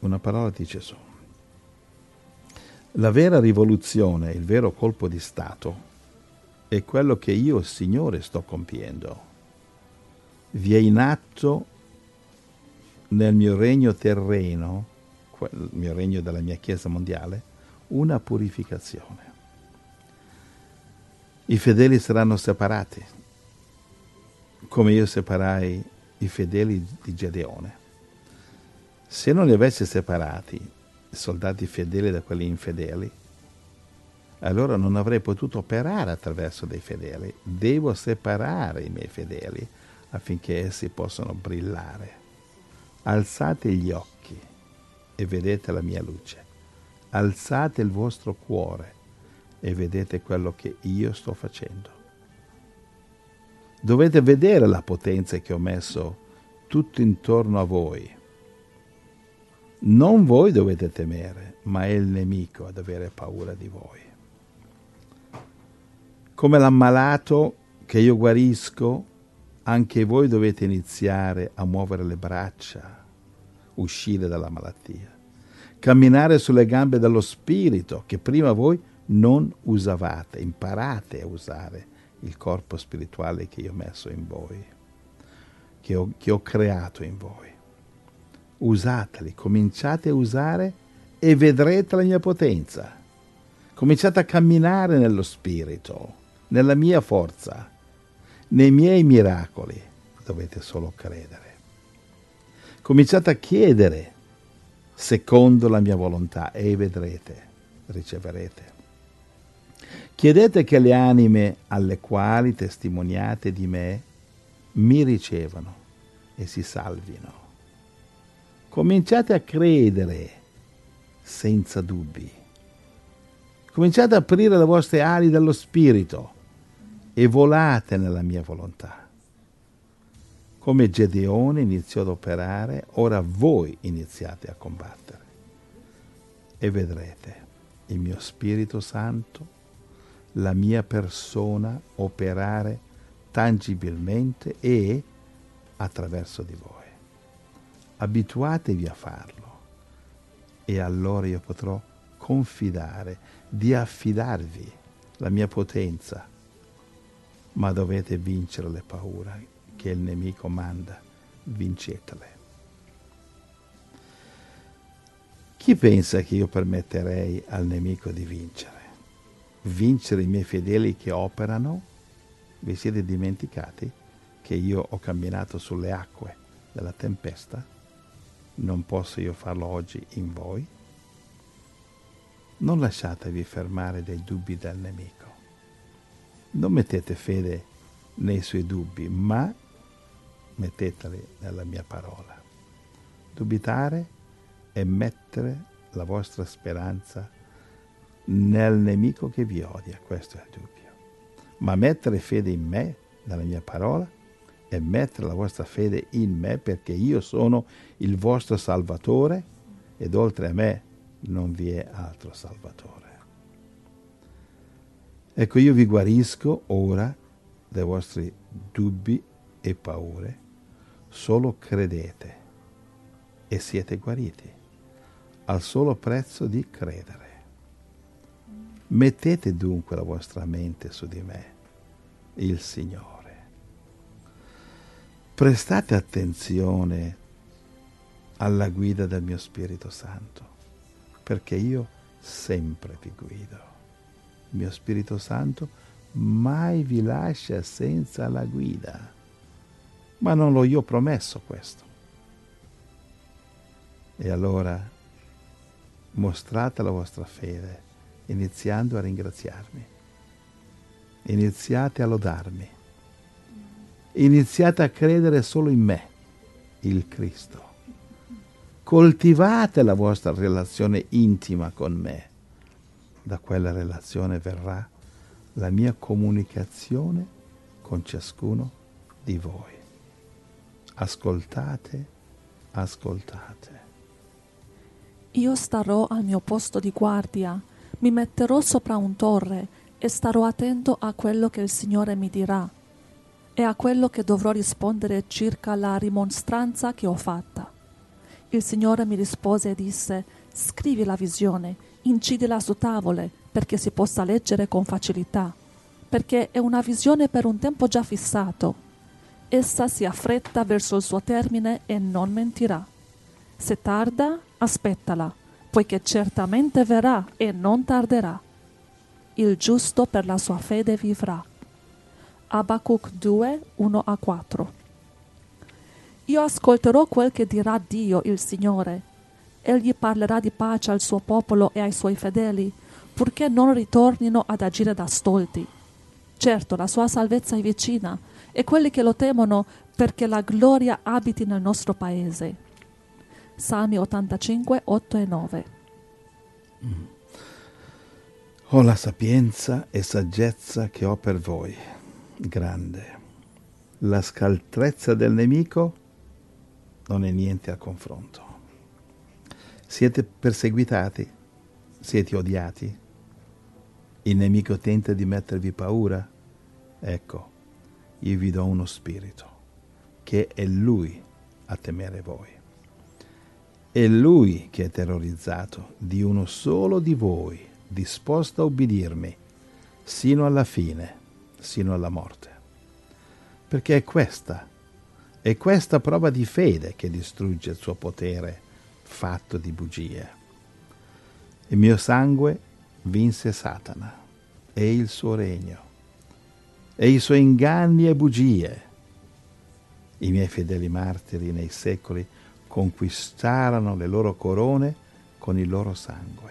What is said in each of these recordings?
una parola di Gesù. La vera rivoluzione, il vero colpo di Stato, è quello che io, Signore, sto compiendo. Vi è in atto nel mio regno terreno, il mio regno della mia Chiesa mondiale, una purificazione. I fedeli saranno separati, come io separai i fedeli di Gedeone. Se non li avessi separati, i soldati fedeli da quelli infedeli, allora non avrei potuto operare attraverso dei fedeli. Devo separare i miei fedeli affinché essi possano brillare. Alzate gli occhi e vedete la mia luce. Alzate il vostro cuore e vedete quello che io sto facendo. Dovete vedere la potenza che ho messo tutto intorno a voi. Non voi dovete temere, ma è il nemico ad avere paura di voi. Come l'ammalato che io guarisco, anche voi dovete iniziare a muovere le braccia, uscire dalla malattia, camminare sulle gambe dello spirito che prima voi non usavate. Imparate a usare il corpo spirituale che io ho messo in voi, che ho creato in voi. Usateli, cominciate a usare e vedrete la mia potenza. Cominciate a camminare nello spirito, nella mia forza, nei miei miracoli. Dovete solo credere. Cominciate a chiedere secondo la mia volontà e vedrete, riceverete. Chiedete che le anime alle quali testimoniate di me mi ricevano e si salvino. Cominciate a credere senza dubbi. Cominciate ad aprire le vostre ali dello spirito e volate nella mia volontà. Come Gedeone iniziò ad operare, ora voi iniziate a combattere. E vedrete il mio Spirito Santo, la mia persona operare tangibilmente e attraverso di voi. Abituatevi a farlo e allora io potrò confidare, di affidarvi la mia potenza, ma dovete vincere le paure che il nemico manda, vincetele. Chi pensa che io permetterei al nemico di vincere? Vincere i miei fedeli che operano? Vi siete dimenticati che io ho camminato sulle acque della tempesta? Non posso io farlo oggi in voi? Non lasciatevi fermare dai dubbi del nemico. Non mettete fede nei suoi dubbi, ma metteteli nella mia parola. Dubitare è mettere la vostra speranza nel nemico che vi odia, questo è il dubbio. Ma mettere fede in me, nella mia parola, è mettere la vostra fede in me, perché io sono il vostro Salvatore ed oltre a me non vi è altro Salvatore. Ecco, io vi guarisco ora dai vostri dubbi e paure, solo credete e siete guariti, al solo prezzo di credere. Mettete dunque la vostra mente su di me, il Signore. Prestate attenzione alla guida del mio Spirito Santo, perché io sempre vi guido. Il mio Spirito Santo mai vi lascia senza la guida. Ma non l'ho io promesso questo. E allora mostrate la vostra fede iniziando a ringraziarmi. Iniziate a lodarmi. Iniziate a credere solo in me, il Cristo. Coltivate la vostra relazione intima con me. Da quella relazione verrà la mia comunicazione con ciascuno di voi. Ascoltate, ascoltate. Io starò al mio posto di guardia, mi metterò sopra un torre e starò attento a quello che il Signore mi dirà e a quello che dovrò rispondere circa la rimostranza che ho fatta. Il Signore mi rispose e disse: scrivi la visione, incidila su tavole, perché si possa leggere con facilità, perché è una visione per un tempo già fissato. Essa si affretta verso il suo termine e non mentirà. Se tarda, aspettala, poiché certamente verrà e non tarderà. Il giusto per la sua fede vivrà. Abacuc 2, 1-4. Io ascolterò quel che dirà Dio, il Signore. Egli parlerà di pace al suo popolo e ai suoi fedeli, purché non ritornino ad agire da stolti. Certo, la sua salvezza è vicina, e quelli che lo temono, perché la gloria abiti nel nostro paese. Salmi 85, 8 e 9. Ho la sapienza e saggezza che ho per voi, grande. La scaltrezza del nemico non è niente a confronto. Siete perseguitati? Siete odiati? Il nemico tenta di mettervi paura? Ecco, io vi do uno spirito, che è lui a temere voi. È lui che è terrorizzato di uno solo di voi, disposto a ubbidirmi, sino alla fine, sino alla morte. Perché è questa prova di fede che distrugge il suo potere fatto di bugie. Il mio sangue vinse Satana e il suo regno, e i suoi inganni e bugie. I miei fedeli martiri nei secoli conquistarono le loro corone con il loro sangue.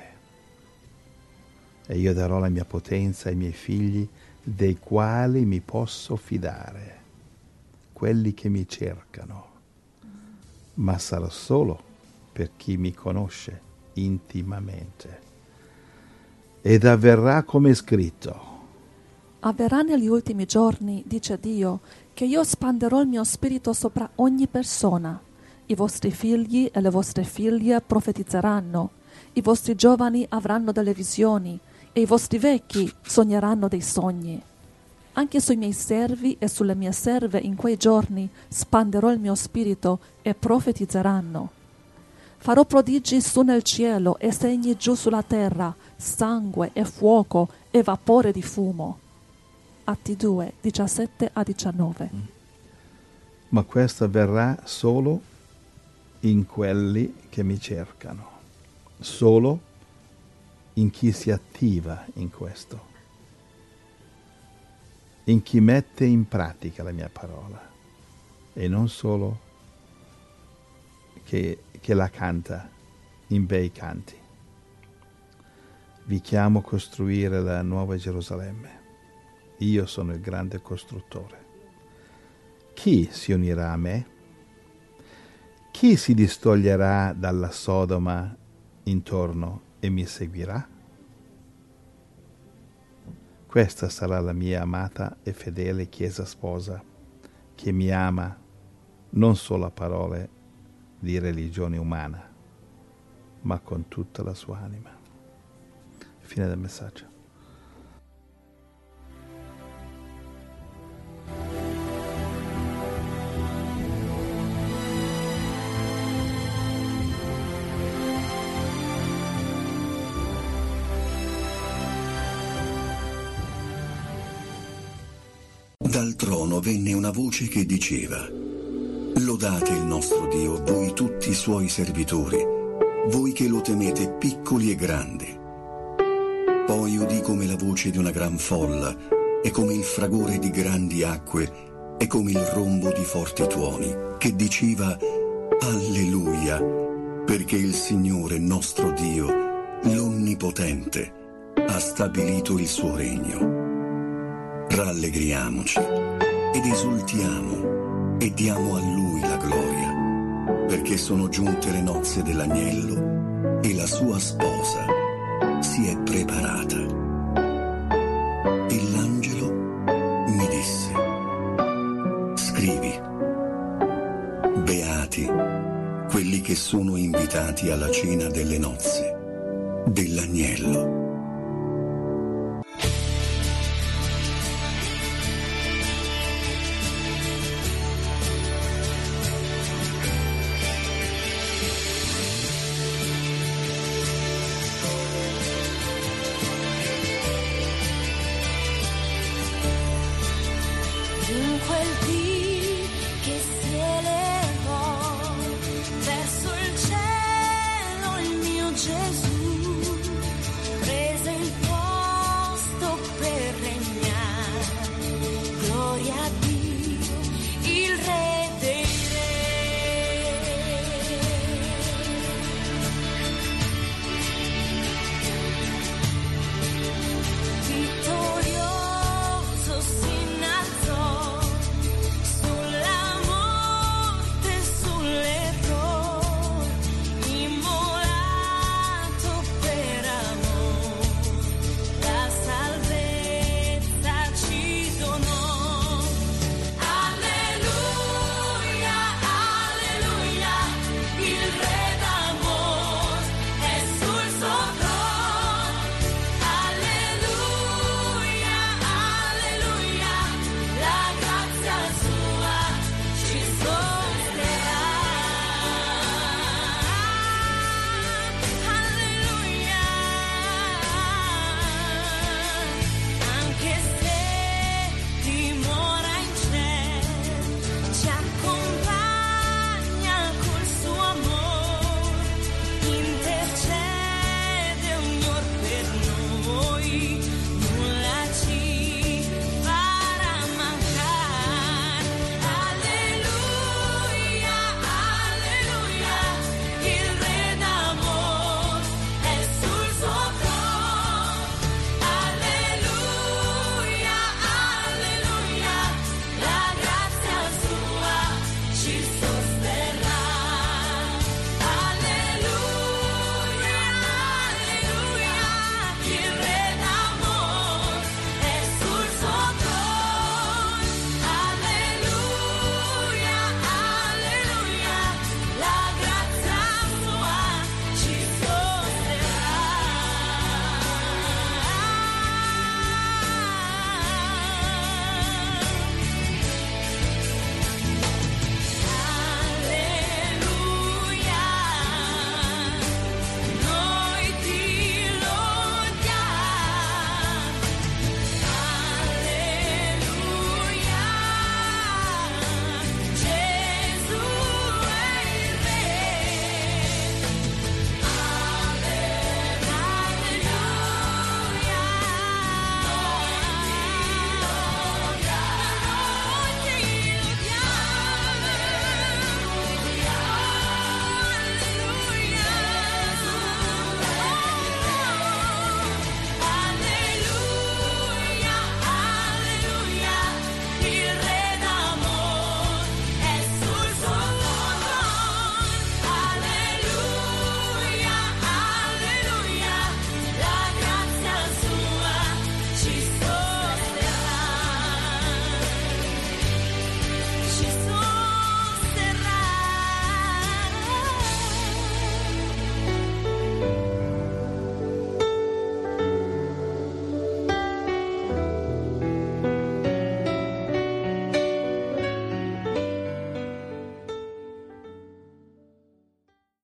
E io darò la mia potenza ai miei figli, dei quali mi posso fidare, quelli che mi cercano, ma sarà solo per chi mi conosce intimamente. Ed avverrà come è scritto. Avverrà negli ultimi giorni, dice Dio, che io spanderò il mio spirito sopra ogni persona. I vostri figli e le vostre figlie profetizzeranno, i vostri giovani avranno delle visioni, e i vostri vecchi sogneranno dei sogni. Anche sui miei servi e sulle mie serve in quei giorni spanderò il mio spirito e profetizzeranno. Farò prodigi su nel cielo e segni giù sulla terra, sangue e fuoco e vapore di fumo. Atti 2, 17-19. Ma questo avverrà solo in quelli che mi cercano, solo in chi si attiva in questo, in chi mette in pratica la mia parola, e non solo che la canta in bei canti. Vi chiamo a costruire la nuova Gerusalemme. Io sono il grande costruttore. Chi si unirà a me? Chi si distoglierà dalla Sodoma intorno e mi seguirà? Questa sarà la mia amata e fedele Chiesa sposa, che mi ama non solo a parole di religione umana, ma con tutta la sua anima. Fine del messaggio. Dal trono venne una voce che diceva: lodate il nostro Dio, voi tutti i suoi servitori, voi che lo temete piccoli e grandi. Poi udì come la voce di una gran folla, e come il fragore di grandi acque, e come il rombo di forti tuoni, che diceva: Alleluia, perché il Signore nostro Dio, l'Onnipotente, ha stabilito il suo regno. Rallegriamoci ed esultiamo e diamo a Lui la gloria, perché sono giunte le nozze dell'agnello e la sua sposa si è preparata. E l'angelo mi disse: scrivi, beati quelli che sono invitati alla cena delle nozze dell'agnello. Gesù.